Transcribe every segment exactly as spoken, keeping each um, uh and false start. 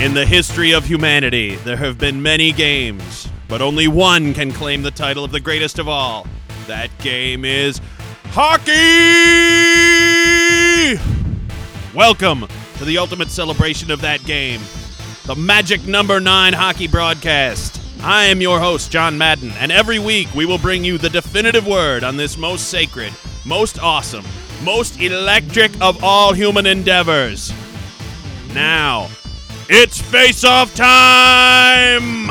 In the history of humanity, there have been many games, but only one can claim the title of the greatest of all. That game is hockey! Welcome to the ultimate celebration of that game, the Magic Number nine Hockey Broadcast. I am your host, John Madden, and every week we will bring you the definitive word on this most sacred, most awesome, most electric of all human endeavors. Now, it's face-off time!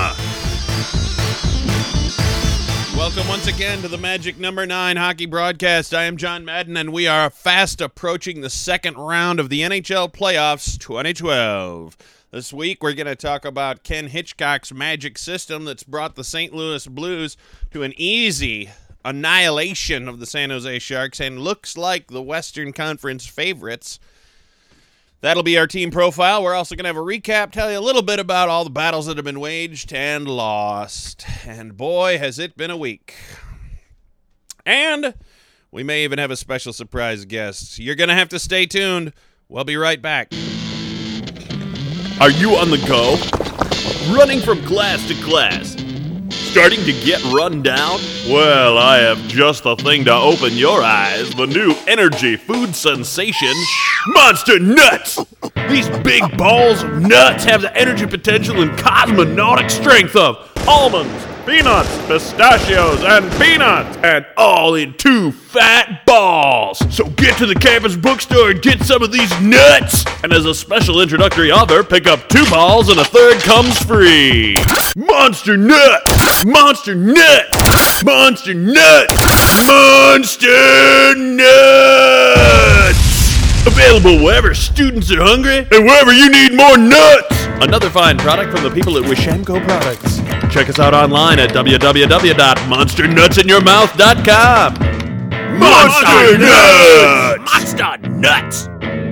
Welcome once again to the Magic Number nine Hockey Broadcast. I am John Madden, and we are fast approaching the second round of the N H L Playoffs twenty twelve. This week, we're going to talk about Ken Hitchcock's magic system that's brought the Saint Louis Blues to an easy annihilation of the San Jose Sharks and looks like the Western Conference favorites. That'll be our team profile. We're also going to have a recap, tell you a little bit about all the battles that have been waged and lost. And boy, has it been a week. And we may even have a special surprise guest. You're going to have to stay tuned. We'll be right back. Are you on the go? Running from class to class? Starting to get run down? Well, I have just the thing to open your eyes. The new energy food sensation, Monster Nuts! These big balls of nuts have the energy potential and cosmonautic strength of almonds, peanuts, pistachios, and peanuts, and all in two fat balls. So get to the campus bookstore and get some of these nuts. And as a special introductory offer, pick up two balls and a third comes free. Monster Nuts! Monster Nuts! Monster Nuts! Monster Nuts! Available wherever students are hungry and wherever you need more nuts. Another fine product from the people at Wishenko Products. Check us out online at w w w dot monster nuts in your mouth dot com. Monster Nuts! Monster Nuts!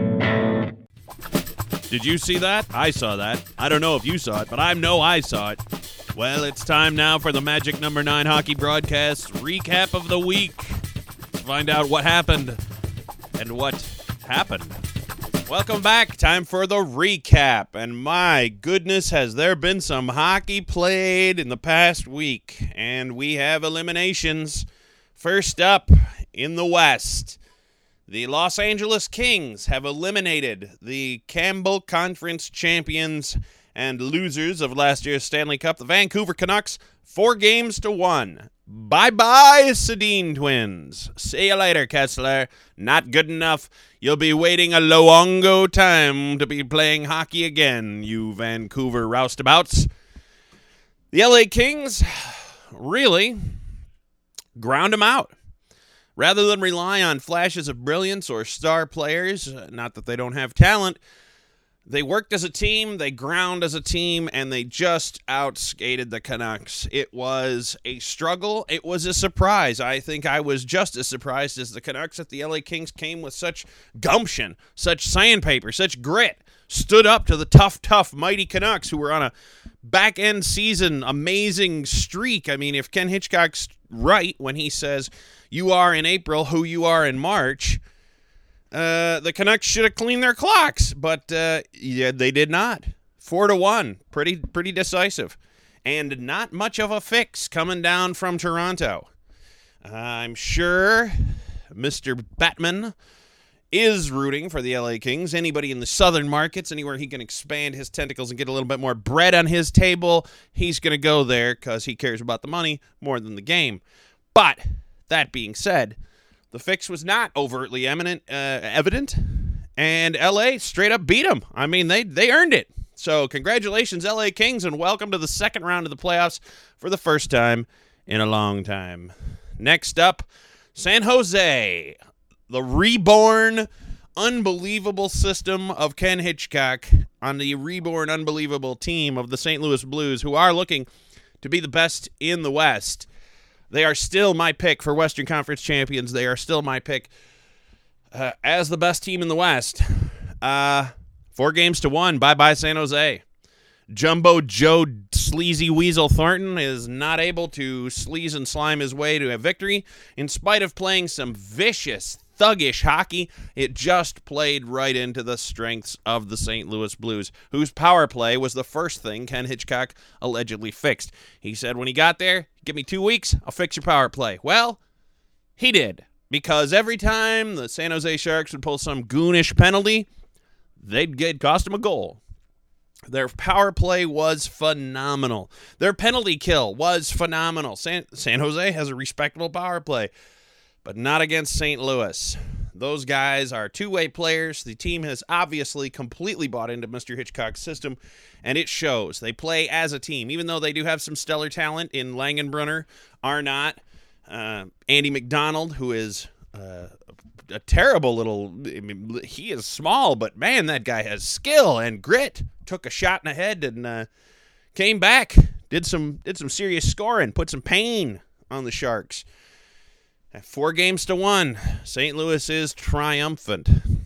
Did you see that? I saw that. I don't know if you saw it, but I know I saw it. Well, it's time now for the Magic Number nine Hockey Broadcast recap of the week. Let's find out what happened and what happened. Welcome back. Time for the recap. And my goodness, has there been some hockey played in the past week. And we have eliminations. First up, in the West, the Los Angeles Kings have eliminated the Campbell Conference champions and losers of last year's Stanley Cup, the Vancouver Canucks, four games to one. Bye-bye, Sedin Twins. See you later, Kessler. Not good enough. You'll be waiting a longo time to be playing hockey again, you Vancouver roustabouts. The L A Kings really ground them out. Rather than rely on flashes of brilliance or star players, not that they don't have talent, they worked as a team, they ground as a team, and they just outskated the Canucks. It was a struggle. It was a surprise. I think I was just as surprised as the Canucks that the L A Kings came with such gumption, such sandpaper, such grit, stood up to the tough, tough, mighty Canucks who were on a back-end season amazing streak. I mean, if Ken Hitchcock's right when he says you are in April who you are in March, Uh, the Canucks should have cleaned their clocks, but uh, yeah, they did not. Four to one, pretty pretty decisive, and not much of a fix coming down from Toronto. Uh, I'm sure Mister Batman is rooting for the L A Kings. Anybody in the southern markets, anywhere he can expand his tentacles and get a little bit more bread on his table, he's going to go there because he cares about the money more than the game. But that being said, the fix was not overtly eminent, uh, evident, and L A straight up beat them. I mean, they they earned it. So congratulations, L A Kings, and welcome to the second round of the playoffs for the first time in a long time. Next up, San Jose, the reborn, unbelievable system of Ken Hitchcock on the reborn, unbelievable team of the Saint Louis Blues, who are looking to be the best in the West. They are still my pick for Western Conference champions. They are still my pick uh, as the best team in the West. Uh, four games to one. Bye-bye, San Jose. Jumbo Joe Sleazy Weasel Thornton is not able to sleaze and slime his way to a victory in spite of playing some vicious, thuggish hockey. It just played right into the strengths of the Saint Louis Blues, whose power play was the first thing Ken Hitchcock allegedly fixed. He said when he got there, give me two weeks, I'll fix your power play. Well, he did, because every time the San Jose Sharks would pull some goonish penalty, they'd get cost him a goal. Their power play was phenomenal. Their penalty kill was phenomenal. San, San Jose has a respectable power play, but not against Saint Louis. Those guys are two-way players. The team has obviously completely bought into Mister Hitchcock's system, and it shows. They play as a team, even though they do have some stellar talent in Langenbrunner, Arnott, uh, Andy McDonald, who is uh, a terrible little, I mean, he is small, but man, that guy has skill and grit. Took a shot in the head and uh, came back, did some did some serious scoring, put some pain on the Sharks. At four games to one, Saint Louis is triumphant.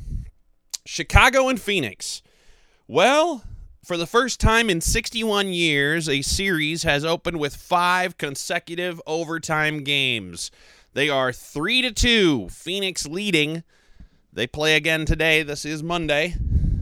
Chicago and Phoenix. Well, for the first time in sixty-one years, a series has opened with five consecutive overtime games. They are three to two, Phoenix leading. They play again today. This is Monday.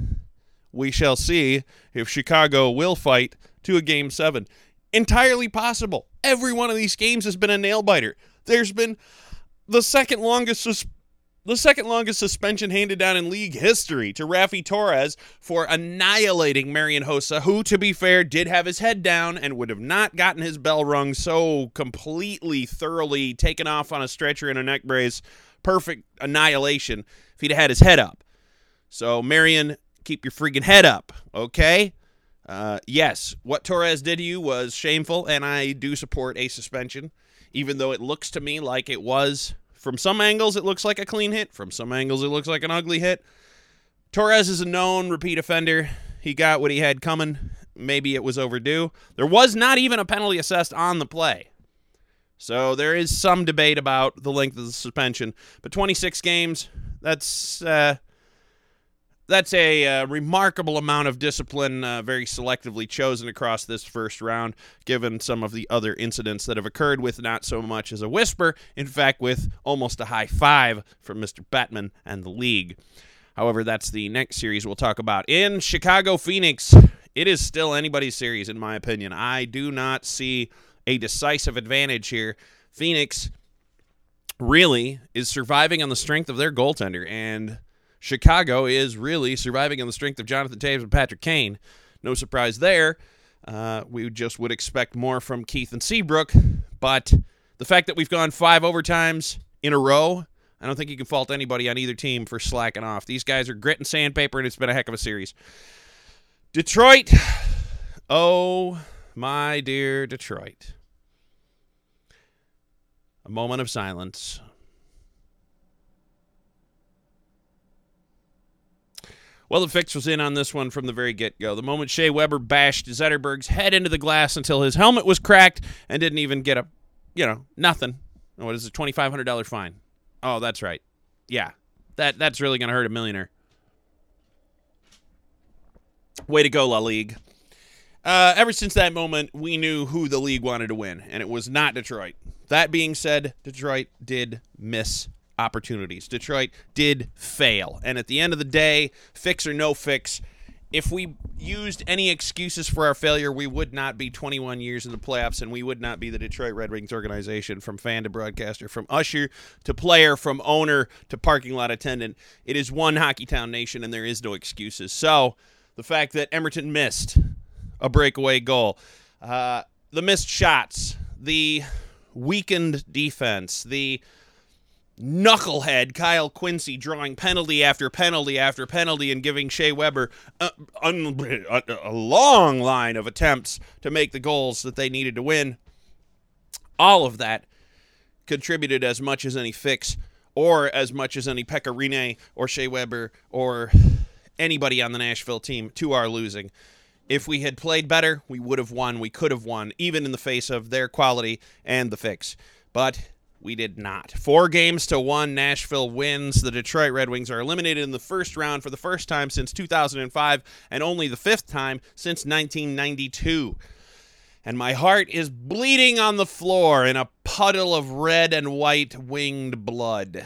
We shall see if Chicago will fight to a game seven. Entirely possible. Every one of these games has been a nail-biter. There's been the second longest sus- the second longest suspension handed down in league history to Raffi Torres for annihilating Marian Hossa, who, to be fair, did have his head down and would have not gotten his bell rung so completely, thoroughly taken off on a stretcher and a neck brace. Perfect annihilation if he'd had his head up. So, Marian, keep your freaking head up, okay? Uh, yes, what Torres did to you was shameful, and I do support a suspension, even though it looks to me like it was. From some angles, it looks like a clean hit. From some angles, it looks like an ugly hit. Torres is a known repeat offender. He got what he had coming. Maybe it was overdue. There was not even a penalty assessed on the play. So there is some debate about the length of the suspension. But twenty-six games, that's... Uh, That's a uh, remarkable amount of discipline, uh, very selectively chosen across this first round, given some of the other incidents that have occurred with not so much as a whisper, in fact, with almost a high five from Mister Bettman and the league. However, that's the next series we'll talk about. In Chicago, Phoenix, it is still anybody's series, in my opinion. I do not see a decisive advantage here. Phoenix really is surviving on the strength of their goaltender, and Chicago is really surviving on the strength of Jonathan Toews and Patrick Kane. No surprise there. Uh, we just would expect more from Keith and Seabrook, but the fact that we've gone five overtimes in a row, I don't think you can fault anybody on either team for slacking off. These guys are grit and sandpaper, and it's been a heck of a series. Detroit. Oh, my dear Detroit. A moment of silence. Well, the fix was in on this one from the very get-go. The moment Shea Weber bashed Zetterberg's head into the glass until his helmet was cracked and didn't even get a, you know, nothing. What is it, twenty-five hundred dollars fine? Oh, that's right. Yeah, that that's really going to hurt a millionaire. Way to go, La Ligue. Uh, ever since that moment, we knew who the league wanted to win, and it was not Detroit. That being said, Detroit did miss opportunities. Detroit did fail. And at the end of the day, fix or no fix, if we used any excuses for our failure, we would not be twenty-one years in the playoffs, and we would not be the Detroit Red Wings organization, from fan to broadcaster, from usher to player, from owner to parking lot attendant. It is one Hockey Town nation, and there is no excuses. So the fact that Emerton missed a breakaway goal, uh, the missed shots, the weakened defense, the knucklehead Kyle Quincy drawing penalty after penalty after penalty and giving Shea Weber a, a, a long line of attempts to make the goals that they needed to win. All of that contributed as much as any fix or as much as any Pekka Rinne or Shea Weber or anybody on the Nashville team to our losing. If we had played better, we would have won. We could have won, even in the face of their quality and the fix. But we did not. Four games to one, Nashville wins. The Detroit Red Wings are eliminated in the first round for the first time since two thousand five and only the fifth time since nineteen ninety-two. And my heart is bleeding on the floor in a puddle of red and white winged blood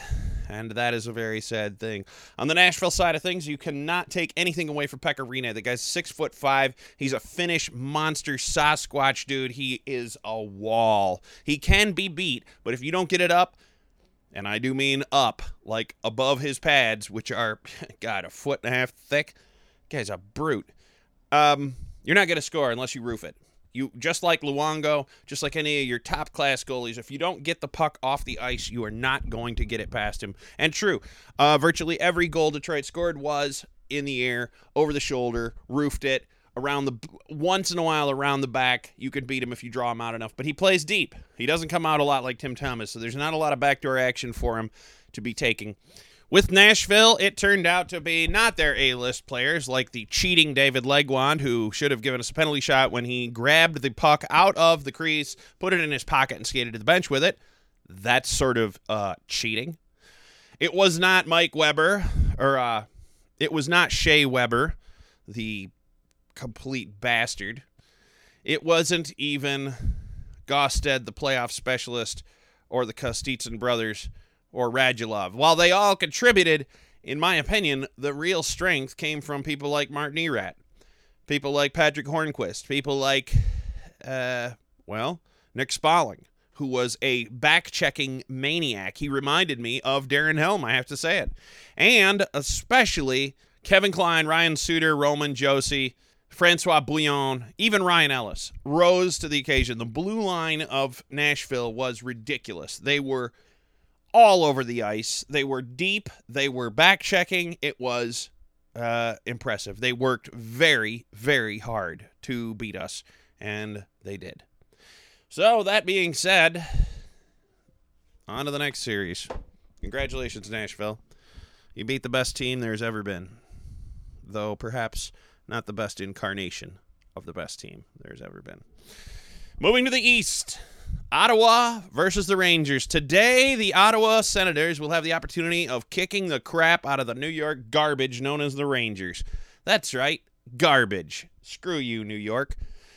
and that is a very sad thing. On the Nashville side of things, you cannot take anything away from Pekka Rinne. The guy's six foot five. He's a Finnish monster Sasquatch dude. He is a wall. He can be beat, but if you don't get it up, and I do mean up, like above his pads, which are, God, a foot and a half thick, the guy's a brute. Um, you're not going to score unless you roof it. You just like Luongo, just like any of your top-class goalies, if you don't get the puck off the ice, you are not going to get it past him. And true, uh, virtually every goal Detroit scored was in the air, over the shoulder, roofed it, around the once in a while around the back. You could beat him if you draw him out enough. But he plays deep. He doesn't come out a lot like Tim Thomas, so there's not a lot of backdoor action for him to be taking. With Nashville, it turned out to be not their A-list players, like the cheating David Legwand, who should have given us a penalty shot when he grabbed the puck out of the crease, put it in his pocket, and skated to the bench with it. That's sort of uh, cheating. It was not Mike Weber, or uh, it was not Shea Weber, the complete bastard. It wasn't even Gosted, the playoff specialist, or the Kostitsyn brothers, or Radulov. While they all contributed, in my opinion, the real strength came from people like Martin Erat, people like Patrick Hornquist, people like, uh, well, Nick Spalling, who was a back-checking maniac. He reminded me of Darren Helm, I have to say it. And especially Kevin Klein, Ryan Suter, Roman Josi, Francois Bouillon, even Ryan Ellis rose to the occasion. The blue line of Nashville was ridiculous. They were all over the ice. They were deep. They were back-checking. It was uh, impressive. They worked very, very hard to beat us, and they did. So, that being said, on to the next series. Congratulations, Nashville. You beat the best team there's ever been, though perhaps not the best incarnation of the best team there's ever been. Moving to the East. Ottawa versus the Rangers. Today, the Ottawa Senators will have the opportunity of kicking the crap out of the New York garbage known as the Rangers. That's right, garbage. Screw you, New York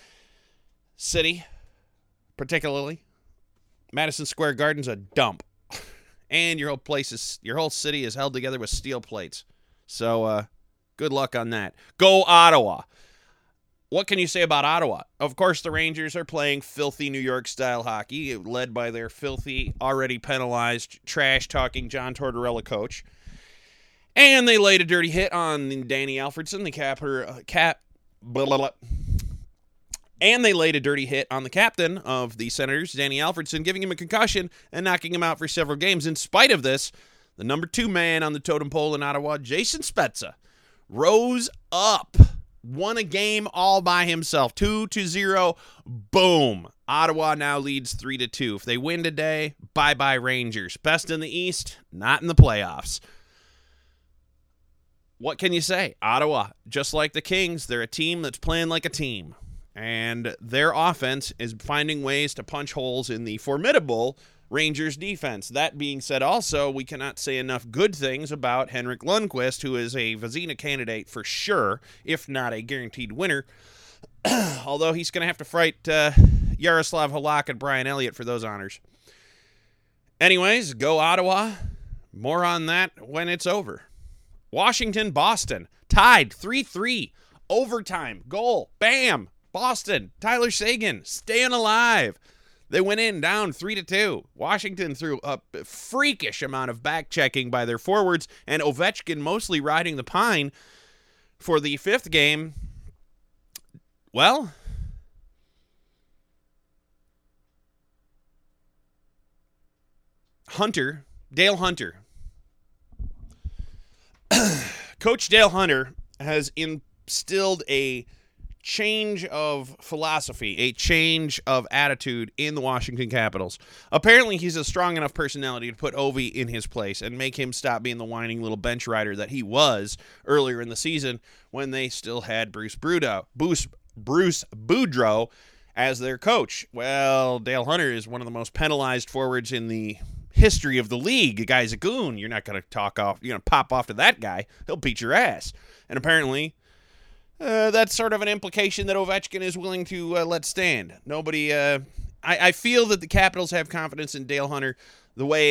City, particularly. Madison Square Garden's a dump. And your whole place is, your whole city is held together with steel plates. So, uh, good luck on that. Go Ottawa. What can you say about Ottawa? Of course, the Rangers are playing filthy New York-style hockey, led by their filthy, already penalized, trash-talking John Tortorella coach. And they laid a dirty hit on Danny Alfredson, the capper, uh, cap, blah, blah, blah. And they laid a dirty hit on the captain of the Senators, Danny Alfredson, giving him a concussion and knocking him out for several games. In spite of this, the number two man on the totem pole in Ottawa, Jason Spezza, rose up. Won a game all by himself. Two to zero. Boom. Ottawa now leads three to two. If they win today, bye-bye Rangers. Best in the East, not in the playoffs. What can you say? Ottawa, just like the Kings, they're a team that's playing like a team. And their offense is finding ways to punch holes in the formidable Rangers defense. That being said, also, we cannot say enough good things about Henrik Lundqvist, who is a Vezina candidate for sure, if not a guaranteed winner. Although he's going to have to fight uh, Yaroslav Halak and Brian Elliott for those honors. Anyways, go Ottawa. More on that when it's over. Washington, Boston, tied three three. Overtime, goal, bam, Boston, Tyler Seguin, staying alive. They went in down three to two. Washington threw a freakish amount of back-checking by their forwards, and Ovechkin mostly riding the pine for the fifth game. Well, Hunter, Dale Hunter. Coach Dale Hunter has instilled a change of philosophy, a change of attitude in the Washington Capitals. Apparently, he's a strong enough personality to put Ovi in his place and make him stop being the whining little bench rider that he was earlier in the season when they still had Bruce Brudo, Bruce, Bruce Boudreau as their coach. Well, Dale Hunter is one of the most penalized forwards in the history of the league. The guy's a goon. You're not going to talk off, you're going to pop off to that guy. He'll beat your ass. And apparently, Uh, that's sort of an implication that Ovechkin is willing to uh, let stand. Nobody, uh, I, I feel that the Capitals have confidence in Dale Hunter the way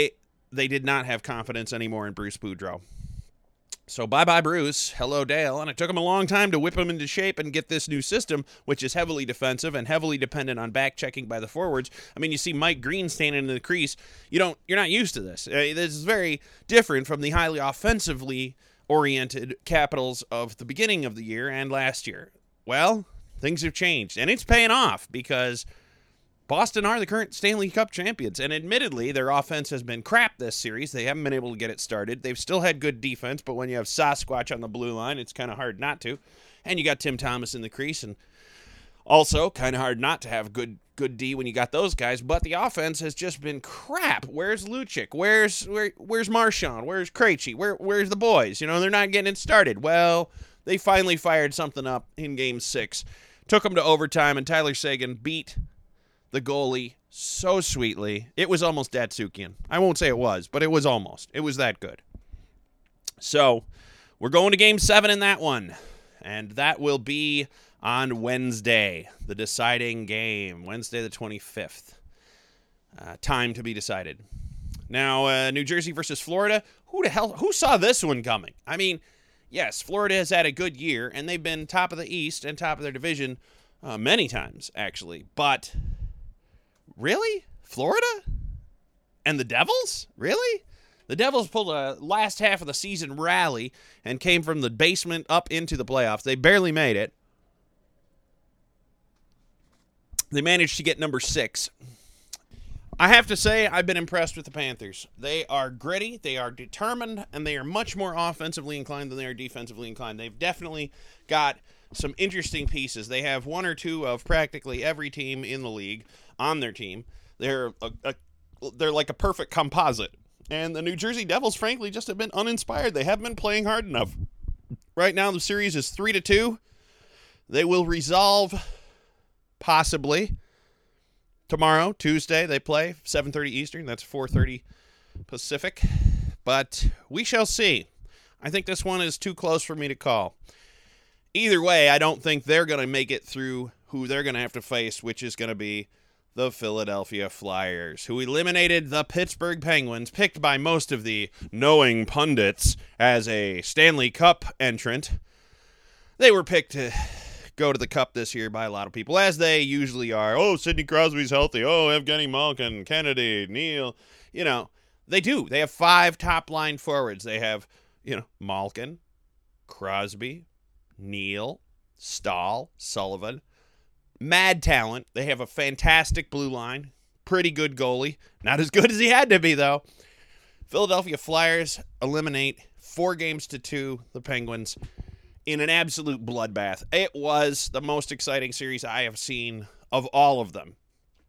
they did not have confidence anymore in Bruce Boudreau. So bye-bye, Bruce. Hello, Dale. And it took him a long time to whip him into shape and get this new system, which is heavily defensive and heavily dependent on back-checking by the forwards. I mean, you see Mike Green standing in the crease. You don't, you're not used to this. Uh, this is very different from the highly offensively oriented Capitals of the beginning of the year and last year. Well, things have changed, and it's paying off because Boston are the current Stanley Cup champions, and admittedly, their offense has been crap this series. They haven't been able to get it started. They've still had good defense, but when you have Sasquatch on the blue line, it's kind of hard not to. And you got Tim Thomas in the crease, and also kind of hard not to have good good D when you got those guys. But the offense has just been crap. Where's Lucic? Where's where, where's Marchand? Where's Krejci? Where where's the boys? You know, they're not getting it started. Well, they finally fired something up in Game Six, took them to overtime, and Tyler Seguin beat the goalie so sweetly. It was almost Datsyukian. I won't say it was, but it was almost. It was that good. So, we're going to Game seven in that one. And that will be on Wednesday, the deciding game. Wednesday the twenty-fifth. Uh, time to be decided. Now, uh, New Jersey versus Florida. Who the hell, who saw this one coming? I mean, yes, Florida has had a good year, and they've been top of the East and top of their division uh, many times, actually. But really? Florida? And the Devils? Really? The Devils pulled a last half of the season rally and came from the basement up into the playoffs. They barely made it. They managed to get number six. I have to say, I've been impressed with the Panthers. They are gritty, they are determined, and they are much more offensively inclined than they are defensively inclined. They've definitely got some interesting pieces. They have one or two of practically every team in the league on their team. They're a, a, they're like a perfect composite. And the New Jersey Devils, frankly, just have been uninspired. They haven't been playing hard enough. Right now, the series is three to two. They will resolve, possibly, tomorrow, Tuesday. They play seven thirty Eastern. That's four thirty Pacific. But we shall see. I think this one is too close for me to call. Either way, I don't think they're going to make it through who they're going to have to face, which is going to be the Philadelphia Flyers, who eliminated the Pittsburgh Penguins, picked by most of the knowing pundits as a Stanley Cup entrant. They were picked to go to the Cup this year by a lot of people, as they usually are. Oh, Sidney Crosby's healthy. Oh, Evgeny Malkin, Kennedy, Neal. You know, they do. They have five top-line forwards. They have, you know, Malkin, Crosby, Neal, Stahl, Sullivan. Mad talent. They have a fantastic blue line. Pretty good goalie. Not as good as he had to be, though. Philadelphia Flyers eliminate four games to two the Penguins in an absolute bloodbath. It was the most exciting series I have seen of all of them.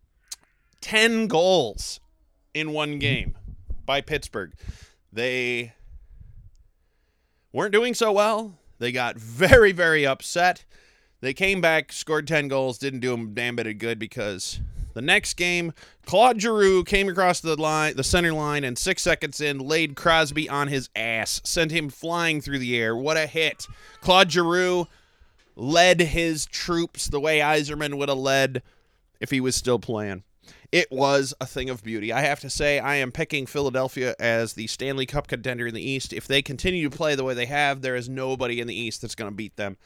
Ten goals in one game by Pittsburgh. They weren't doing so well. They got very, very upset. They came back, scored ten goals, didn't do them damn bit of good because the next game, Claude Giroux came across the line, the center line, and six seconds in, laid Crosby on his ass, sent him flying through the air. What a hit. Claude Giroux led his troops the way Yzerman would have led if he was still playing. It was a thing of beauty. I have to say, I am picking Philadelphia as the Stanley Cup contender in the East. If they continue to play the way they have, there is nobody in the East that's going to beat them.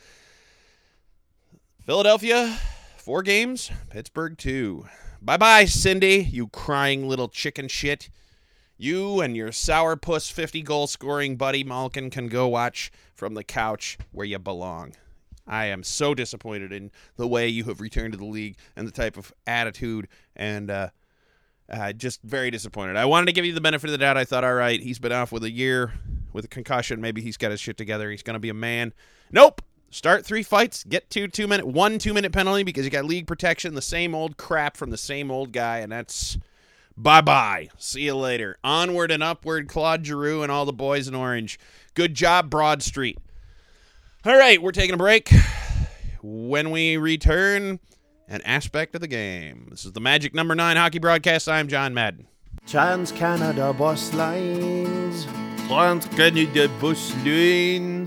Philadelphia, four games. Pittsburgh, two. Bye-bye, Cindy, you crying little chicken shit. You and your sourpuss fifty-goal scoring buddy Malkin can go watch from the couch where you belong. I am so disappointed in the way you have returned to the league and the type of attitude, and uh, uh, just very disappointed. I wanted to give you the benefit of the doubt. I thought, all right, he's been off with a year with a concussion. Maybe he's got his shit together. He's going to be a man. Nope. Start three fights, get two two-minute, one two-minute penalty because you got league protection, the same old crap from the same old guy, and that's bye-bye. See you later. Onward and upward, Claude Giroux and all the boys in orange. Good job, Broad Street. All right, we're taking a break. When we return, an aspect of the game. This is the Magic Number nine Hockey Broadcast. I'm John Madden. Trans Canada Bus Lines. Trans Canada Bus Lines.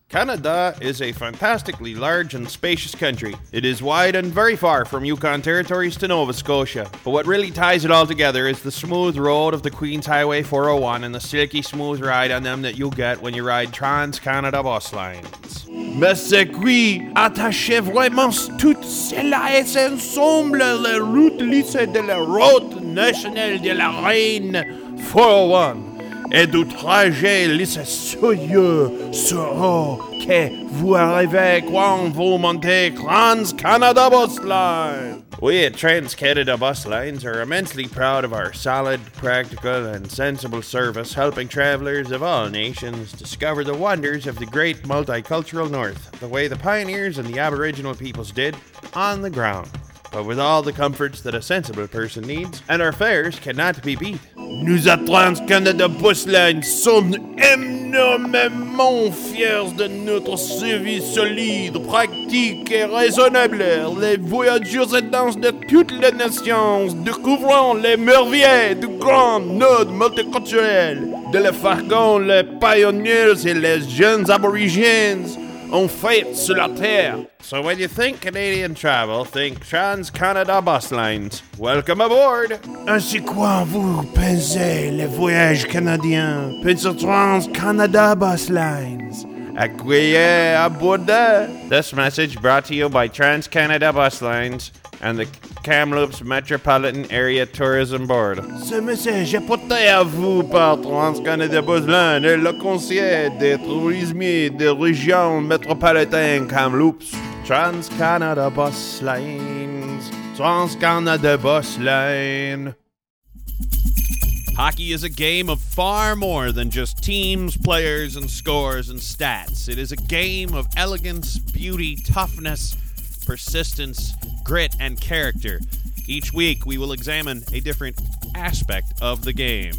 Canada is a fantastically large and spacious country. It is wide and very far from Yukon Territories to Nova Scotia. But what really ties it all together is the smooth road of the Queen's Highway four oh one and the silky smooth ride on them that you'll get when you ride Trans-Canada bus lines. Mais c'est qui attachait vraiment tout cela et ensemble la route lycée de la route nationale de la Reine four oh one. Et du trajet lycée soyeux sera que vous arrivez quand vous montez Trans-Canada Bus Line. We at Trans-Canada Bus Lines are immensely proud of our solid, practical, and sensible service, helping travelers of all nations discover the wonders of the great multicultural North, the way the pioneers and the Aboriginal peoples did on the ground, but with all the comforts that a sensible person needs, and our fares cannot be beat. Nous à Trans-Canada Bus Line sommes énormément fiers de notre service solide, pratique et raisonnable. Les voyageurs et danses de toutes les nations, découvrant les merveilles du grand nord multiculturel, de la Fargon, les pionniers et les jeunes aborigènes ont fait sur la terre. So when you think Canadian travel, think Trans-Canada Bus Lines. Welcome aboard! Ainsi quoi vous pensez les voyages canadiens? Pensez Trans-Canada Bus Lines. Accueillez à bord de... This message brought to you by Trans-Canada Bus Lines and the Kamloops Metropolitan Area Tourism Board. Ce message est porté à vous par Trans-Canada Bus Line et le Conseil des tourismes de région métropolitaine Kamloops. Trans-Canada Bus Lines. Trans-Canada Bus Line. Hockey is a game of far more than just teams, players, and scores and stats. It is a game of elegance, beauty, toughness, persistence, grit, and character. Each week, we will examine a different aspect of the game.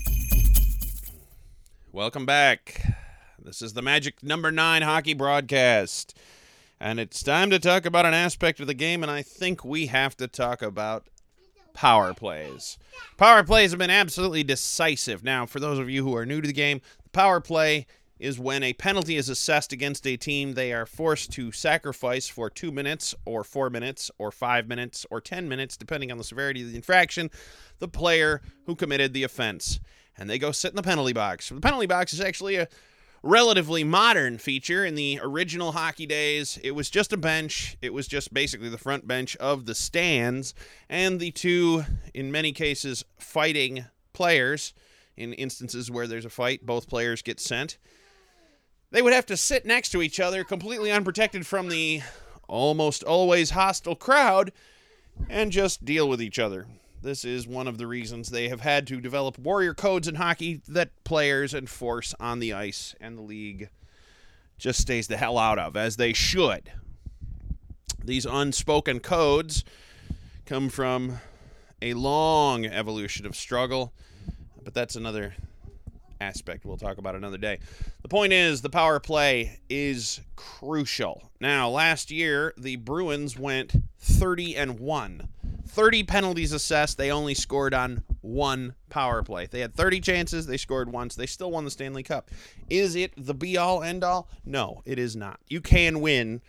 Welcome back. This is the Magic Number nine Hockey Broadcast. And it's time to talk about an aspect of the game, and I think we have to talk about power plays. Power plays have been absolutely decisive. Now, for those of you who are new to the game, the power play is when a penalty is assessed against a team, they are forced to sacrifice for two minutes or four minutes or five minutes or ten minutes, depending on the severity of the infraction, the player who committed the offense. And they go sit in the penalty box. The penalty box is actually a relatively modern feature. In the original hockey days, it was just a bench. It was just basically the front bench of the stands, and the two, in many cases, fighting players. In instances where there's a fight, both players get sent. They would have to sit next to each other, completely unprotected from the almost always hostile crowd, and just deal with each other. This is one of the reasons they have had to develop warrior codes in hockey that players enforce on the ice, and the league just stays the hell out of, as they should. These unspoken codes come from a long evolution of struggle, but that's another aspect we'll talk about another day. The point is, the power play is crucial. Now, last year, the Bruins went thirty and one. thirty penalties assessed, they only scored on one power play. They had thirty chances, they scored once. They still won the Stanley Cup. Is it the be-all, end-all? No, it is not. You can win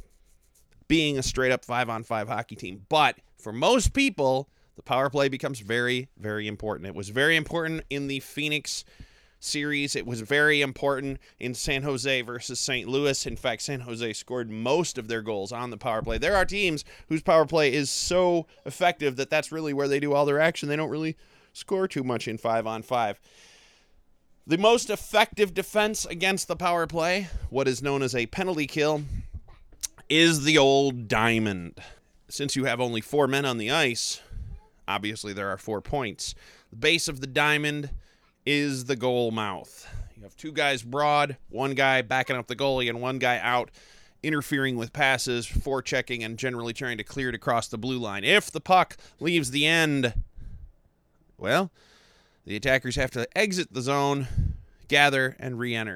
being a straight-up five-on-five hockey team. But for most people, the power play becomes very, very important. It was very important in the Phoenix series. It was very important in San Jose versus Saint Louis. In fact, San Jose scored most of their goals on the power play. There are teams whose power play is so effective that that's really where they do all their action. They don't really score too much in five on five. The most effective defense against the power play, what is known as a penalty kill, is the old diamond. Since you have only four men on the ice, obviously there are four points. The base of the diamond is the goal mouth. You have two guys broad, one guy backing up the goalie, and one guy out interfering with passes, forechecking, and generally trying to clear it across the blue line. If the puck leaves the end, well, the attackers have to exit the zone, gather, and re-enter.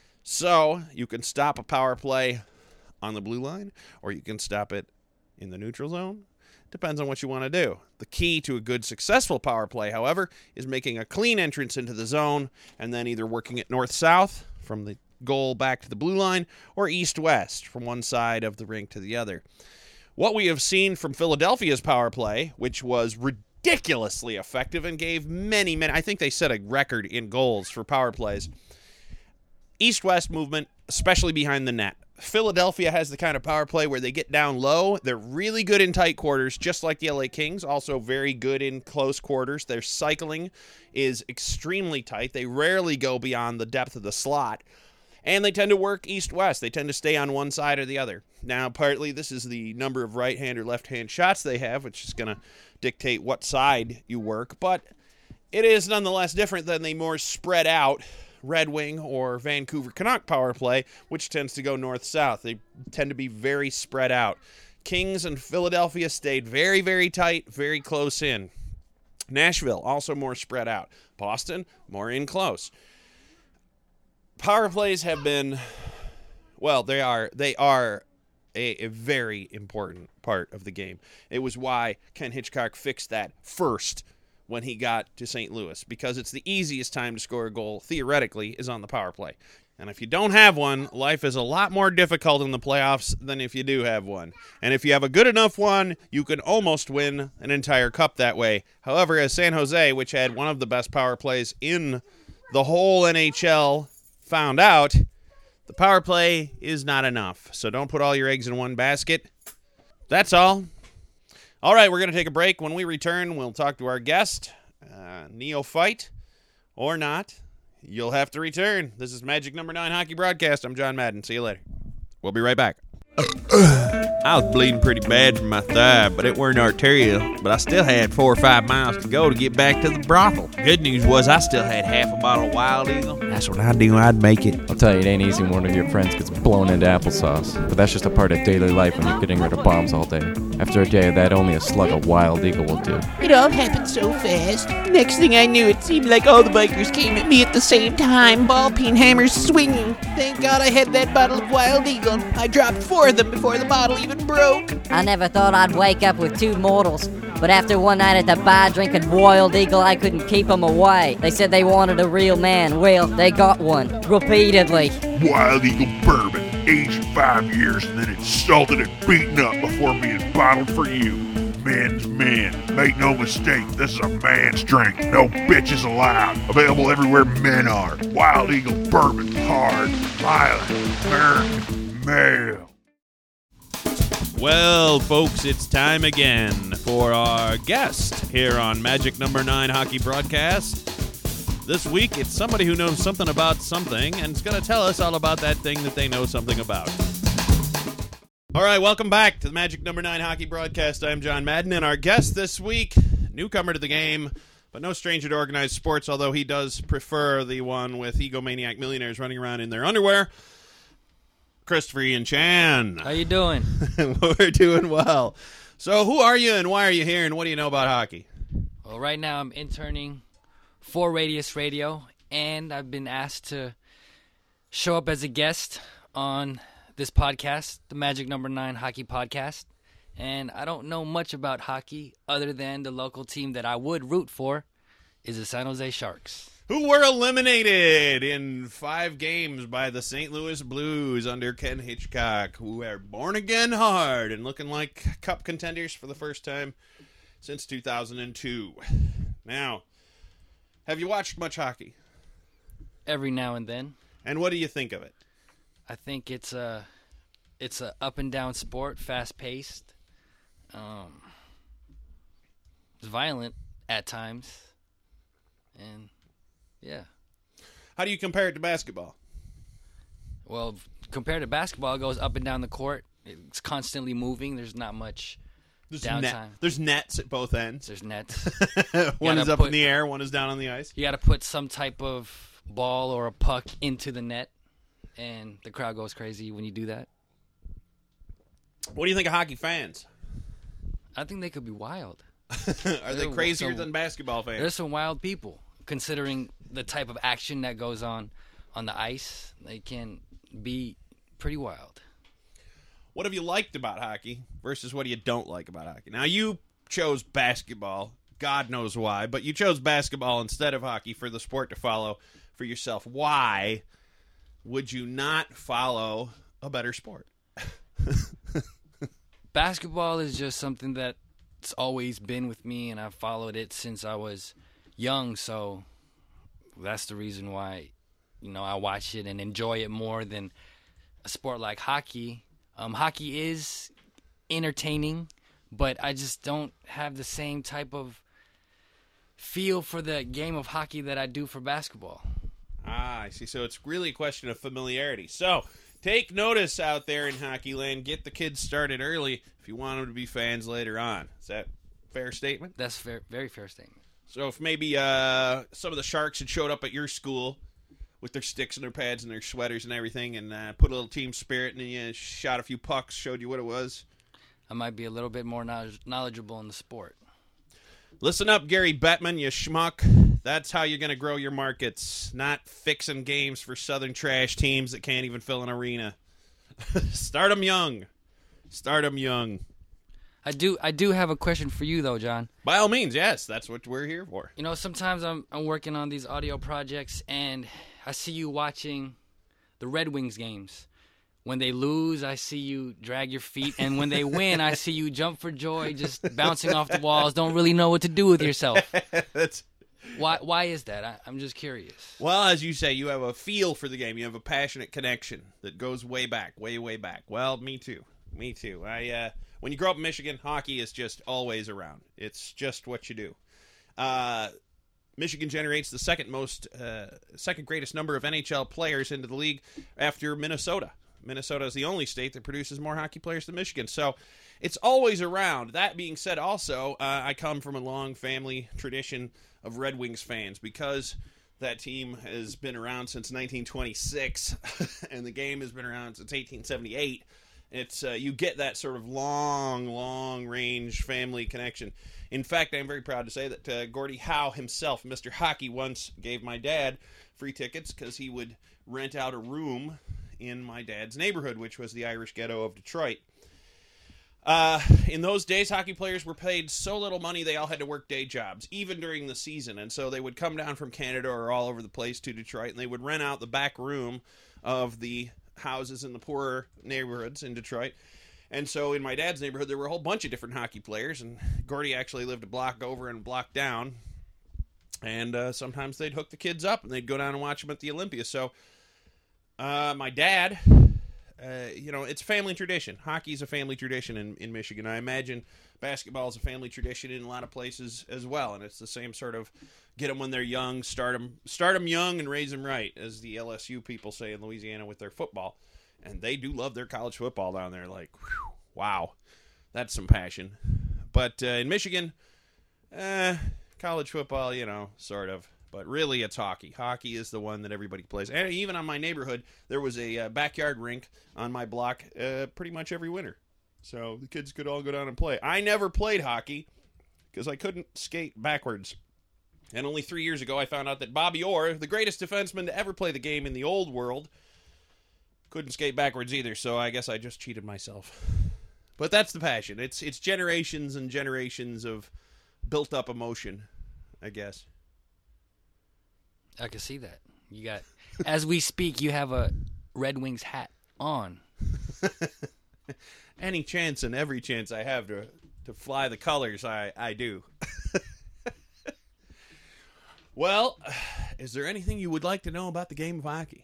So you can stop a power play on the blue line, or you can stop it in the neutral zone. Depends on what you want to do. The key to a good, successful power play, however, is making a clean entrance into the zone and then either working it north-south from the goal back to the blue line, or east-west from one side of the rink to the other. What we have seen from Philadelphia's power play, which was ridiculously effective and gave many, many, I think they set a record in goals for power plays. East-west movement, especially behind the net. Philadelphia has the kind of power play where they get down low. They're really good in tight quarters, just like the L A Kings, also very good in close quarters. Their cycling is extremely tight. They rarely go beyond the depth of the slot. And they tend to work east-west. They tend to stay on one side or the other. Now, partly this is the number of right-hand or left-hand shots they have, which is going to dictate what side you work. But it is nonetheless different than the more spread out Red Wing or Vancouver Canuck power play, which tends to go north-south. They tend to be very spread out. Kings and Philadelphia stayed very, very tight, very close in. Nashville, also more spread out. Boston, more in close. Power plays have been, well, they are they are a, a very important part of the game. It was why Ken Hitchcock fixed that first when he got to Saint Louis, because it's the easiest time to score a goal, theoretically, is on the power play. And if you don't have one, life is a lot more difficult in the playoffs than if you do have one. And if you have a good enough one, you can almost win an entire cup that way. However, as San Jose, which had one of the best power plays in the whole N H L, found out, the power play is not enough. So don't put all your eggs in one basket. That's all. All right, we're going to take a break. When we return, we'll talk to our guest, uh, neophyte or not. You'll have to return. This is Magic Number nine Hockey Broadcast. I'm John Madden. See you later. We'll be right back. I was bleeding pretty bad from my thigh, but it weren't arterial. But I still had four or five miles to go to get back to the brothel. Good news was I still had half a bottle of Wild Eagle. That's what I do. I'd make it. I'll tell you, it ain't easy when one of your friends gets blown into applesauce. But that's just a part of daily life when you're getting rid of bombs all day. After a day of that, only a slug of Wild Eagle will do. It all happened so fast. Next thing I knew, it seemed like all the bikers came at me at the same time, ball peen hammers swinging. Thank God I had that bottle of Wild Eagle. I dropped four of them before the bottle even broke. I never thought I'd wake up with two mortals, but after one night at the bar drinking Wild Eagle, I couldn't keep them away. They said they wanted a real man. Well, they got one. Repeatedly. Wild Eagle bourbon, aged five years and then it's salted and beaten up before being bottled for you. Men's men. Make no mistake, this is a man's drink. No bitches allowed. Available everywhere men are. Wild Eagle bourbon. Hard, violent, American, male. Well, folks, it's time again for our guest here on Magic Number nine Hockey Broadcast. This week, it's somebody who knows something about something and is going to tell us all about that thing that they know something about. All right, welcome back to the Magic Number nine Hockey Broadcast. I'm John Madden, and our guest this week, newcomer to the game, but no stranger to organized sports, although he does prefer the one with egomaniac millionaires running around in their underwear, Christopher Ian Chan. How you doing? We're doing well. So who are you and why are you here and what do you know about hockey? Well, right now I'm interning for Radius Radio, and I've been asked to show up as a guest on this podcast, the Magic Number nine Hockey Podcast. And I don't know much about hockey other than the local team that I would root for is the San Jose Sharks, who were eliminated in five games by the Saint Louis Blues under Ken Hitchcock, who are born again hard and looking like cup contenders for the first time since two thousand two. Now, have you watched much hockey? Every now and then. And what do you think of it? I think it's a, it's a up and down sport, fast-paced. Um, it's violent at times. And yeah. How do you compare it to basketball? Well, compared to basketball, it goes up and down the court. It's constantly moving. There's not much There's downtime. Net, there's nets at both ends. There's nets. One is up put, in the air, one is down on the ice. You got to put some type of ball or a puck into the net, and the crowd goes crazy when you do that. What do you think of hockey fans? I think they could be wild. Are they crazier than basketball fans? There's some wild people. Considering the type of action that goes on on the ice, they can be pretty wild. What have you liked about hockey versus what do you don't like about hockey? Now, you chose basketball. God knows why, but you chose basketball instead of hockey for the sport to follow for yourself. Why? would you not follow a better sport? Basketball is just something that's always been with me, and I've followed it since I was young, so that's the reason why, you know, I watch it and enjoy it more than a sport like hockey. Um, hockey is entertaining, but I just don't have the same type of feel for the game of hockey that I do for basketball. Ah, I see. So it's really a question of familiarity. So take notice out there in hockey land. Get the kids started early if you want them to be fans later on. Is that a fair statement? That's fair, very fair statement. So if maybe uh, some of the Sharks had showed up at your school with their sticks and their pads and their sweaters and everything and uh, put a little team spirit and then you shot a few pucks, showed you what it was, I might be a little bit more knowledge- knowledgeable in the sport. Listen up, Gary Bettman, you schmuck. That's how you're going to grow your markets, not fixing games for Southern trash teams that can't even fill an arena. Start them young. Start them young. I do I do have a question for you, though, John. By all means, yes. That's what we're here for. You know, sometimes I'm I'm working on these audio projects, and I see you watching the Red Wings games. When they lose, I see you drag your feet, and when they win, I see you jump for joy, just bouncing off the walls, don't really know what to do with yourself. That's why Why is that? I, I'm just curious. Well, as you say, you have a feel for the game. You have a passionate connection that goes way back, way, way back. Well, me too. Me too. I uh, when you grow up in Michigan, hockey is just always around. It's just what you do. Uh, Michigan generates the second most, uh, second greatest number of N H L players into the league after Minnesota. Minnesota is the only state that produces more hockey players than Michigan. So it's always around. That being said, also, uh, I come from a long family tradition of Red Wings fans because that team has been around since nineteen twenty-six and the game has been around since eighteen seventy-eight. It's uh, you get that sort of long, long-range family connection. In fact, I'm very proud to say that uh, Gordie Howe himself, Mister Hockey, once gave my dad free tickets because he would rent out a room in my dad's neighborhood, which was the Irish ghetto of Detroit. Uh, in those days, hockey players were paid so little money they all had to work day jobs, even during the season. And so they would come down from Canada or all over the place to Detroit, and they would rent out the back room of the houses in the poorer neighborhoods in Detroit. And so in my dad's neighborhood, there were a whole bunch of different hockey players, and Gordie actually lived a block over and a block down. And uh, sometimes they'd hook the kids up, and they'd go down and watch them at the Olympia. So uh, my dad, uh, you know, it's family tradition. Hockey is a family tradition in, in Michigan. I imagine basketball is a family tradition in a lot of places as well. And it's the same sort of get them when they're young, start them, start them young and raise them right, as the L S U people say in Louisiana with their football. And they do love their college football down there. Like, whew, wow, that's some passion. But uh, in Michigan, eh, college football, you know, sort of. But really, it's hockey. Hockey is the one that everybody plays. And even on my neighborhood, there was a uh, backyard rink on my block uh, pretty much every winter. So the kids could all go down and play. I never played hockey because I couldn't skate backwards. And only three years ago, I found out that Bobby Orr, the greatest defenseman to ever play the game in the old world, couldn't skate backwards either. So I guess I just cheated myself. But that's the passion. It's it's generations and generations of built-up emotion, I guess. I can see that. You got, as we speak, you have a Red Wings hat on. Any chance and every chance I have to to fly the colors, I, I do. Well, is there anything you would like to know about the game of hockey?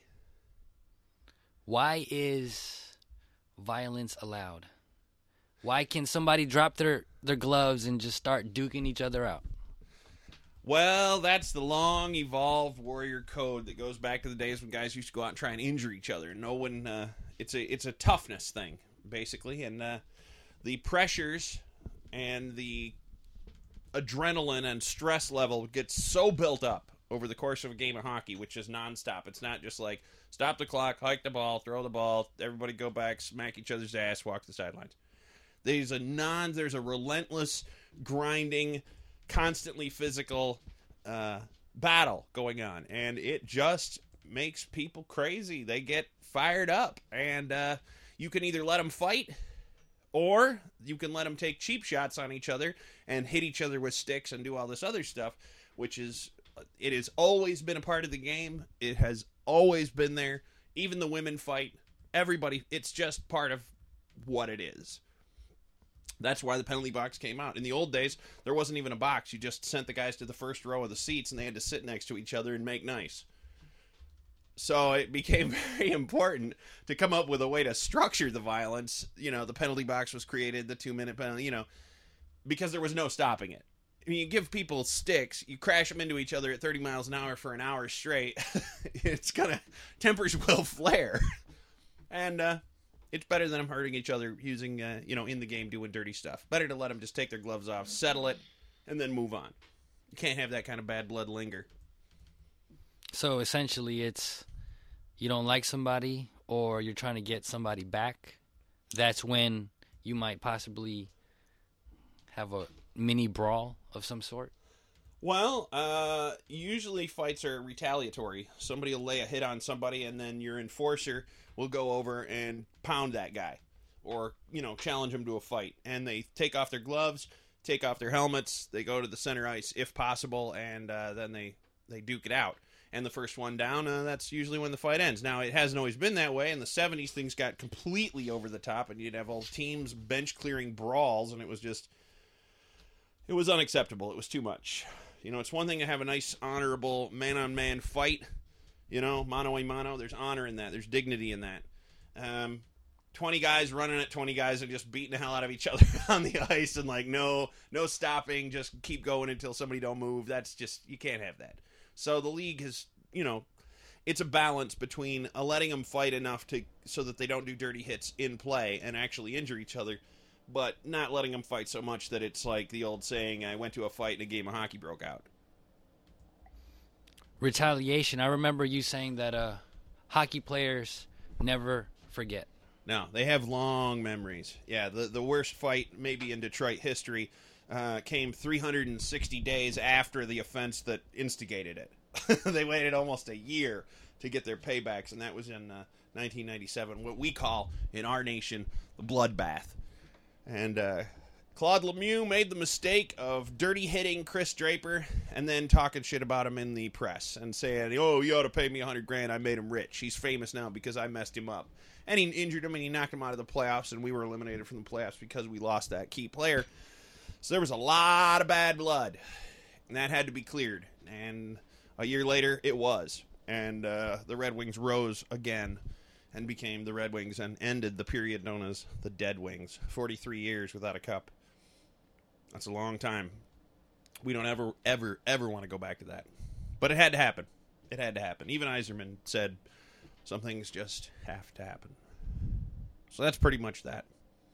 Why is violence allowed? Why can somebody drop their, their gloves and just start duking each other out? Well, that's the long evolved warrior code that goes back to the days when guys used to go out and try and injure each other. No one, uh, it's a it's a toughness thing, basically, and uh, the pressures and the adrenaline and stress level gets so built up over the course of a game of hockey, which is nonstop. It's not just like stop the clock, hike the ball, throw the ball, everybody go back, smack each other's ass, walk the sidelines. There's a non, there's a relentless grinding, constantly physical uh, battle going on, and it just makes people crazy. They get fired up, and uh, you can either let them fight, or you can let them take cheap shots on each other and hit each other with sticks and do all this other stuff, which is, it has always been a part of the game. It has always been there. Even the women fight. Everybody, it's just part of what it is. That's why the penalty box came out. In the old days, there wasn't even a box. You just sent the guys to the first row of the seats, and they had to sit next to each other and make nice. So it became very important to come up with a way to structure the violence. You know, the penalty box was created, the two-minute penalty, you know, because there was no stopping it. I mean, you give people sticks, you crash them into each other at thirty miles an hour for an hour straight, it's gonna, tempers will flare. And uh, it's better than them hurting each other using, uh, you know, in the game doing dirty stuff. Better to let them just take their gloves off, settle it, and then move on. You can't have that kind of bad blood linger. So essentially it's you don't like somebody or you're trying to get somebody back. That's when you might possibly have a mini brawl of some sort. Well, uh, usually fights are retaliatory. Somebody will lay a hit on somebody, and then your enforcer will go over and pound that guy or, you know, challenge him to a fight. And they take off their gloves, take off their helmets, they go to the center ice if possible, and uh, then they, they duke it out. And the first one down, uh, that's usually when the fight ends. Now, it hasn't always been that way. In the seventies, things got completely over the top, and you'd have all teams bench-clearing brawls, and it was just... It was unacceptable. It was too much. You know, it's one thing to have a nice, honorable, man-on-man fight. You know, mano-a-mano. There's honor in that. There's dignity in that. Um, twenty guys running at twenty guys and just beating the hell out of each other on the ice and, like, no no stopping. Just keep going until somebody don't move. That's just, you can't have that. So the league has, you know, it's a balance between uh, letting them fight enough to so that they don't do dirty hits in play and actually injure each other, but not letting them fight so much that it's like the old saying, I went to a fight and a game of hockey broke out. Retaliation. I remember you saying that uh, hockey players never forget. No, they have long memories. Yeah, the, the worst fight maybe in Detroit history uh, came three hundred sixty days after the offense that instigated it. They waited almost a year to get their paybacks, and that was in uh, nineteen ninety-seven, what we call in our nation the bloodbath. And uh, Claude Lemieux made the mistake of dirty hitting Chris Draper and then talking shit about him in the press and saying, oh, you ought to pay me a hundred grand. I made him rich. He's famous now because I messed him up. And he injured him and he knocked him out of the playoffs, and we were eliminated from the playoffs because we lost that key player. So there was a lot of bad blood, and that had to be cleared. And a year later, it was. And uh, the Red Wings rose again and became the Red Wings and ended the period known as the Dead Wings. forty-three years without a cup. That's a long time. We don't ever, ever, ever want to go back to that. But it had to happen. It had to happen. Even Yzerman said some things just have to happen. So that's pretty much that.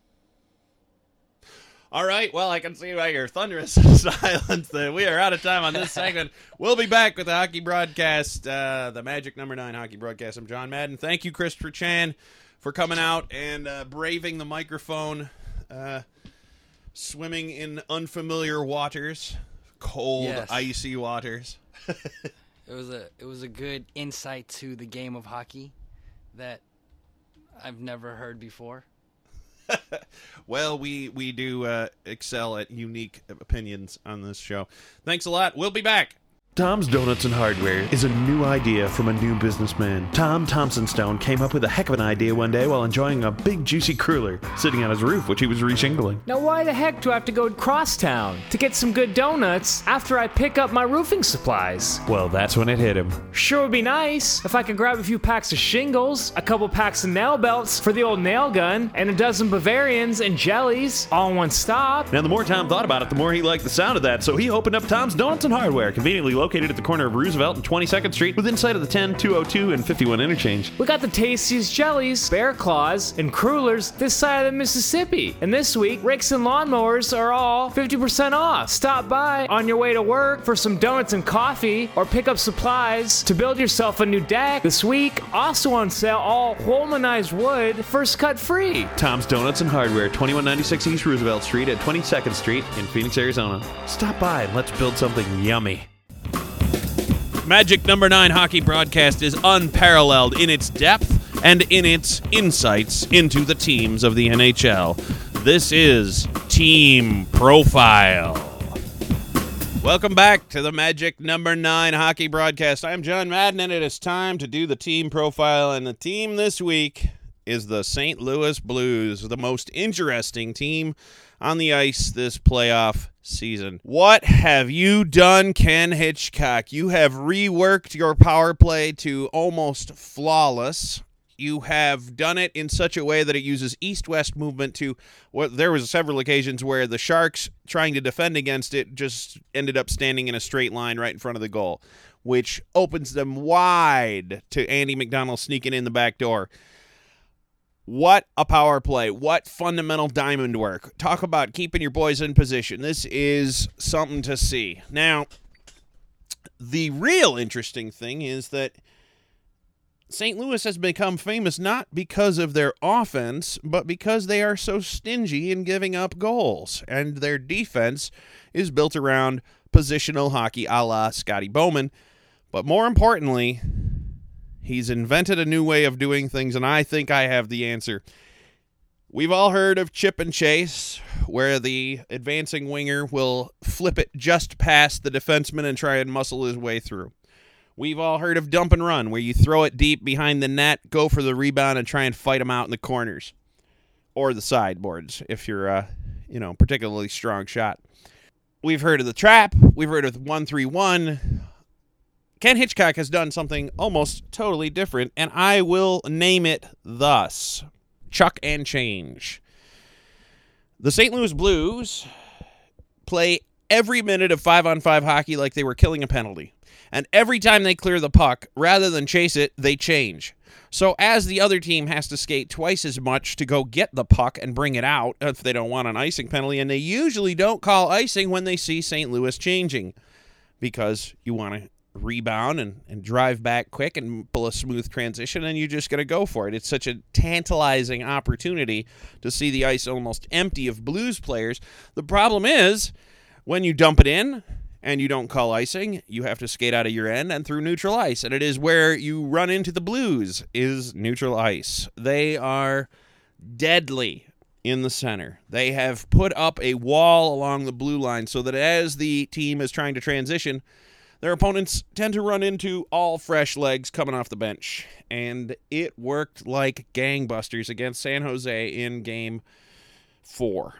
All right, well, I can see by your thunderous silence that we are out of time on this segment. We'll be back with the hockey broadcast, uh, the Magic Number nine hockey broadcast. I'm John Madden. Thank you, Christopher Chan, for coming out and uh, braving the microphone, uh, swimming in unfamiliar waters, cold, Yes. icy waters. It was a it was a good insight to the game of hockey that I've never heard before. Well, we, we do uh, excel at unique opinions on this show. Thanks a lot. We'll be back. Tom's Donuts and Hardware is a new idea from a new businessman. Tom Thompson Stone came up with a heck of an idea one day while enjoying a big juicy cruller sitting on his roof, which he was reshingling. Now why the heck do I have to go crosstown to get some good donuts after I pick up my roofing supplies? Well, that's when it hit him. Sure would be nice if I could grab a few packs of shingles, a couple packs of nail belts for the old nail gun, and a dozen Bavarians and jellies all in one stop. Now, the more Tom thought about it, the more he liked the sound of that, so he opened up Tom's Donuts and Hardware, conveniently located at the corner of Roosevelt and twenty-second Street, within sight of the ten, two oh two, and fifty-one interchange. We got the tastiest jellies, bear claws, and crullers this side of the Mississippi. And this week, rakes and lawnmowers are all fifty percent off. Stop by on your way to work for some donuts and coffee, or pick up supplies to build yourself a new deck. This week, also on sale, all Holmanized wood, first cut free. Tom's Donuts and Hardware, twenty-one ninety-six East Roosevelt Street at twenty-second Street in Phoenix, Arizona. Stop by and let's build something yummy. Magic Number nine hockey broadcast is unparalleled in its depth and in its insights into the teams of the N H L. This is Team Profile. Welcome back to the Magic Number nine Hockey Broadcast. I'm John Madden, and it is time to do the team profile. And the team this week is the Saint Louis Blues, the most interesting team on the ice this playoff season. What have you done, Ken Hitchcock? You have reworked your power play to almost flawless. You have done it in such a way that it uses east-west movement to what well, there was several occasions where the Sharks, trying to defend against it, just ended up standing in a straight line right in front of the goal, which opens them wide to Andy McDonald sneaking in the back door. What a power play. What fundamental diamond work. Talk about keeping your boys in position. This is something to see. Now, the real interesting thing is that Saint Louis has become famous not because of their offense, but because they are so stingy in giving up goals. And their defense is built around positional hockey a la Scotty Bowman. But more importantly, he's invented a new way of doing things, and I think I have the answer. We've all heard of chip and chase, where the advancing winger will flip it just past the defenseman and try and muscle his way through. We've all heard of dump and run, where you throw it deep behind the net, go for the rebound, and try and fight them out in the corners or the sideboards if you're a, you know, particularly strong shot. We've heard of the trap. We've heard of one three one. Ken Hitchcock has done something almost totally different, and I will name it thus: chuck and change. The Saint Louis Blues play every minute of five-on-five hockey like they were killing a penalty. And every time they clear the puck, rather than chase it, they change. So as the other team has to skate twice as much to go get the puck and bring it out if they don't want an icing penalty, and they usually don't call icing when they see Saint Louis changing, because you want to rebound and, and drive back quick and pull a smooth transition, and you're just going to go for it. It's such a tantalizing opportunity to see the ice almost empty of Blues players. The problem is, when you dump it in and you don't call icing, you have to skate out of your end and through neutral ice. And it is where you run into the Blues, is neutral ice. They are deadly in the center. They have put up a wall along the blue line so that as the team is trying to transition, their opponents tend to run into all fresh legs coming off the bench. And it worked like gangbusters against San Jose in game four.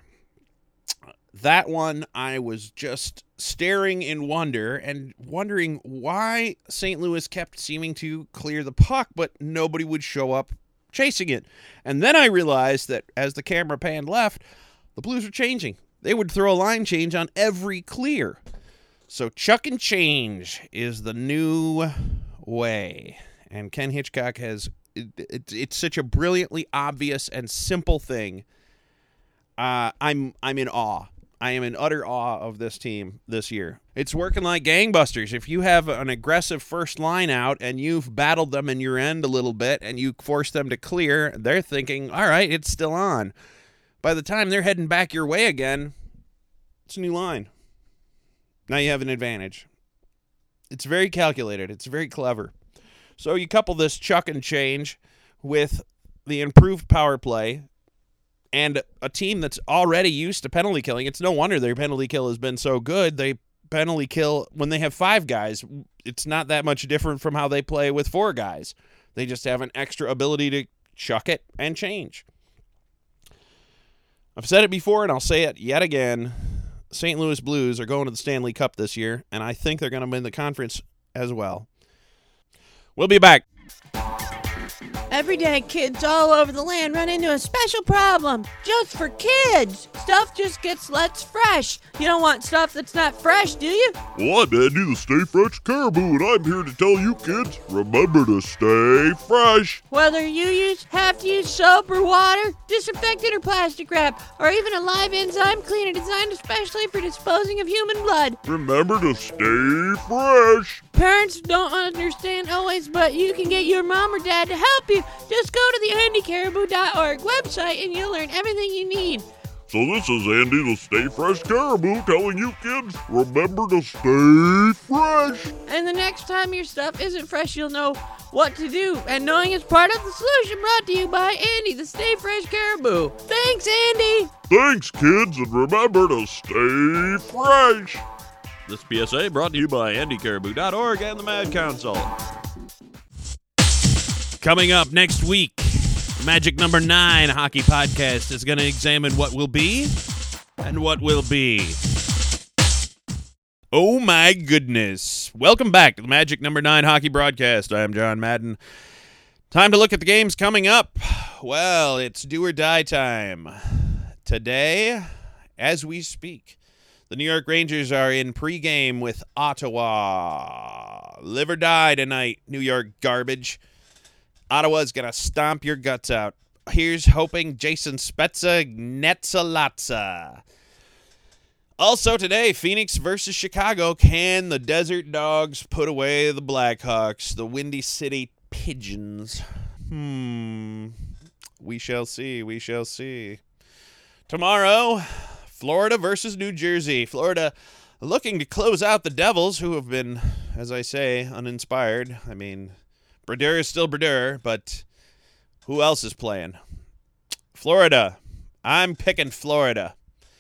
That one, I was just staring in wonder and wondering why Saint Louis kept seeming to clear the puck, but nobody would show up chasing it. And then I realized that as the camera panned left, the Blues were changing. They would throw a line change on every clear. So chuck and change is the new way. And Ken Hitchcock has, it, it, it's such a brilliantly obvious and simple thing. Uh, I'm I'm in awe. I am in utter awe of this team this year. It's working like gangbusters. If you have an aggressive first line out and you've battled them in your end a little bit and you force them to clear, they're thinking, all right, it's still on. By the time they're heading back your way again, it's a new line. Now you have an advantage. It's very calculated. It's very clever. So you couple this chuck and change with the improved power play and a team that's already used to penalty killing. It's no wonder their penalty kill has been so good. They penalty kill when they have five guys. It's not that much different from how they play with four guys. They just have an extra ability to chuck it and change. I've said it before, and I'll say it yet again. Saint Louis Blues are going to the Stanley Cup this year, and I think they're going to win the conference as well. We'll be back. Every day, kids all over the land run into a special problem. Just for kids. Stuff just gets less fresh. You don't want stuff that's not fresh, do you? Well, I'm Andy the Stay Fresh Caribou, and I'm here to tell you kids, remember to stay fresh. Whether you use have to use soap or water, disinfectant or plastic wrap, or even a live enzyme cleaner designed especially for disposing of human blood. Remember to stay fresh. Parents don't understand always, but you can get your mom or dad to help you. Just go to the andy caribou dot org website and you'll learn everything you need. So this is Andy the Stay Fresh Caribou telling you kids, remember to stay fresh. And the next time your stuff isn't fresh, you'll know what to do. And knowing is part of the solution, brought to you by Andy the Stay Fresh Caribou. Thanks, Andy. Thanks, kids, and remember to stay fresh. This P S A brought to you by Andy Caribou dot org and the Mad Council. Coming up next week, Magic Number nine Hockey Podcast is going to examine what will be and what will be. Oh my goodness. Welcome back to the Magic Number nine Hockey Broadcast. I am John Madden. Time to look at the games coming up. Well, it's do or die time. Today, as we speak, the New York Rangers are in pregame with Ottawa. Live or die tonight, New York garbage. Ottawa's going to stomp your guts out. Here's hoping Jason Spezza nets a latza. Also today, Phoenix versus Chicago. Can the Desert Dogs put away the Blackhawks, the Windy City Pigeons? Hmm. We shall see. We shall see. Tomorrow, Florida versus New Jersey. Florida looking to close out the Devils, who have been, as I say, uninspired. I mean, Brodeur is still Brodeur, but who else is playing? Florida. I'm picking Florida.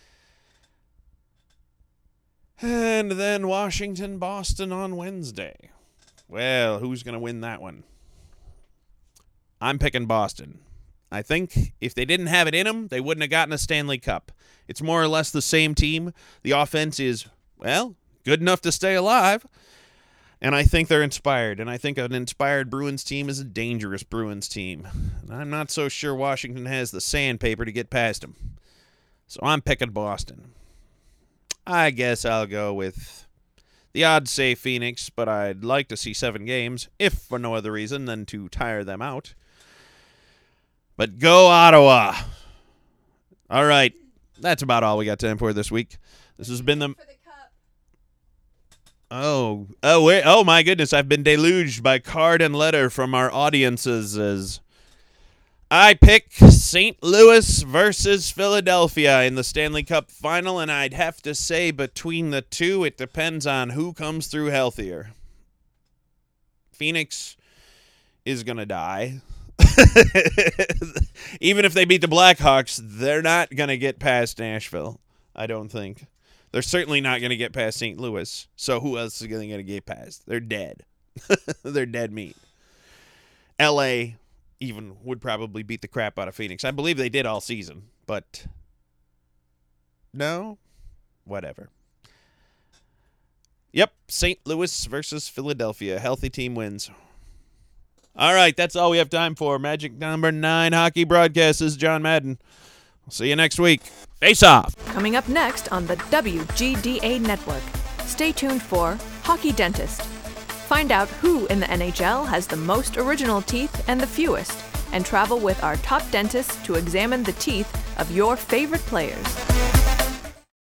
And then Washington, Boston on Wednesday. Well, who's going to win that one? I'm picking Boston. I think if they didn't have it in them, they wouldn't have gotten a Stanley Cup. It's more or less the same team. The offense is, well, good enough to stay alive. And I think they're inspired. And I think an inspired Bruins team is a dangerous Bruins team. And I'm not so sure Washington has the sandpaper to get past them. So I'm picking Boston. I guess I'll go with the odds say Phoenix, but I'd like to see seven games, if for no other reason than to tire them out. But go Ottawa. All right. That's about all we got time for this week. This has been the... Oh, oh, wait. Oh my goodness. I've been deluged by card and letter from our audiences as I pick Saint Louis versus Philadelphia in the Stanley Cup final, and I'd have to say between the two, it depends on who comes through healthier. Phoenix is going to die. Even if they beat the Blackhawks, they're not going to get past Nashville, I don't think. They're certainly not going to get past Saint Louis. So who else is going to get past? They're dead. They're dead meat. L A even would probably beat the crap out of Phoenix. I believe they did all season, but no, whatever. Yep, Saint Louis versus Philadelphia. Healthy team wins. All right, that's all we have time for. Magic Number nine Hockey Broadcast is John Madden. I'll see you next week. Face off. Coming up next on the W G D A Network. Stay tuned for Hockey Dentist. Find out who in the N H L has the most original teeth and the fewest, and travel with our top dentists to examine the teeth of your favorite players.